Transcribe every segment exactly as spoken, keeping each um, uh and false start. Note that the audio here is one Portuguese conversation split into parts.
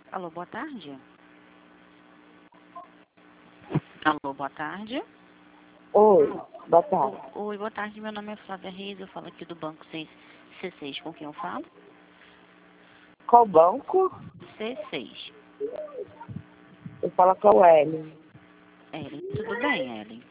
Alô, boa tarde. Alô, boa tarde. Oi, boa tarde. O- Oi, boa tarde. Meu nome é Flávia Reis. Eu falo aqui do Banco C seis. Com quem eu falo? Qual banco? C seis. Eu falo com o Ellen. Ellen, tudo bem, Ellen?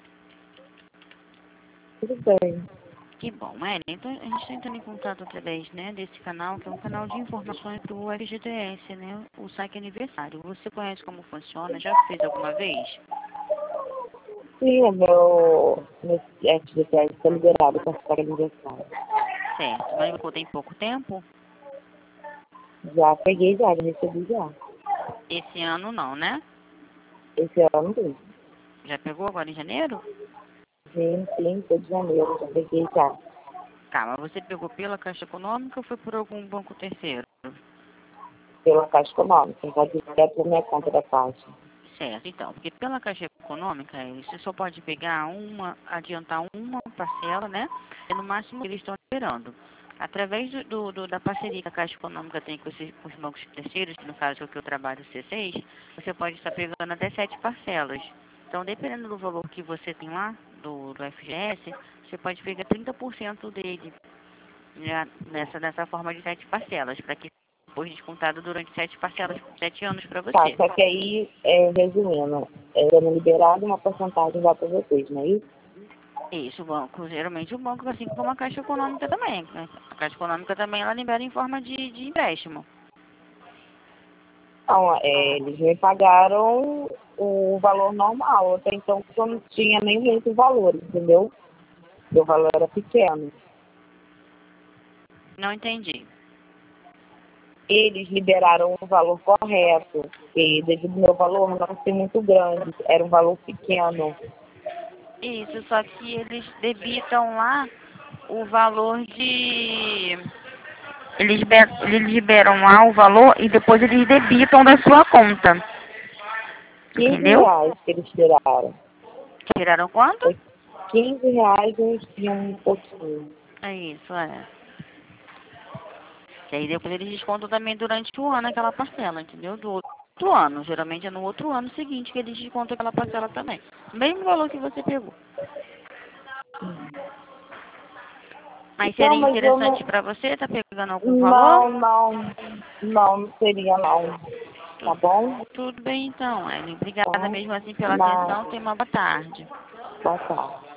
Tudo bem. Que bom, Ellen. Então, a gente está entrando em contato através, né, desse canal, que é um canal de informações do F G T S, né? O saque aniversário. Você conhece como funciona? Já fez alguma vez? Sim, o meu, meu F G T S está liberado para ficar aniversário. Certo. Mas você tem pouco tempo? Já peguei já, já recebi já. Esse ano não, né? Esse ano mesmo. Já pegou agora em janeiro? Sim, sim, todo de janeiro, já peguei já. Tá, mas você pegou pela Caixa Econômica ou foi por algum banco terceiro? Pela Caixa Econômica, já direto na minha conta da Caixa. Certo, então, porque pela Caixa Econômica, eh, você só pode pegar uma, adiantar uma parcela, né? E no máximo eles estão liberando. Através do, do- do- da parceria que a Caixa Econômica tem com, esses, com os bancos terceiros, que no caso é o que eu trabalho, o C seis, você pode estar pegando até sete parcelas. Então, dependendo do valor que você tem lá, do, do F G S, você pode pegar trinta por cento dele, né, nessa, nessa forma de sete parcelas, para que depois descontado durante sete parcelas, sete anos para Tá, você. só que aí, é, resumindo, é, sendo liberado, uma porcentagem vai para vocês, não é isso? Isso, o banco, geralmente o banco, assim como a Caixa Econômica também. Né? A Caixa Econômica também, ela libera em forma de, de empréstimo. Então, é, eles me pagaram o valor normal, até então eu não tinha nem muito valor, entendeu? Meu valor era pequeno. Não entendi. Eles liberaram o valor correto, e devido ao meu valor não ser muito grande, era um valor pequeno. Isso, só que eles debitam lá o valor de... Eles, liber- eles liberam lá o valor e depois eles debitam da sua conta. quinze Entendeu? reais que eles tiraram. Tiraram quanto? Foi quinze reais e um pouquinho. É isso, é. Que aí depois eles descontam também durante o ano aquela parcela, entendeu? Do outro ano. Geralmente é no outro ano seguinte que eles descontam aquela parcela também. Mesmo valor que você pegou. Mas Não, seria mas eu interessante não. para você? Tá pegando algum valor? Não, não. Não, não seria não. Tá Tudo, bom? tudo bem então, Ellen. Obrigada Tá? mesmo assim pela Na. atenção. Tenha uma boa tarde. Boa tarde.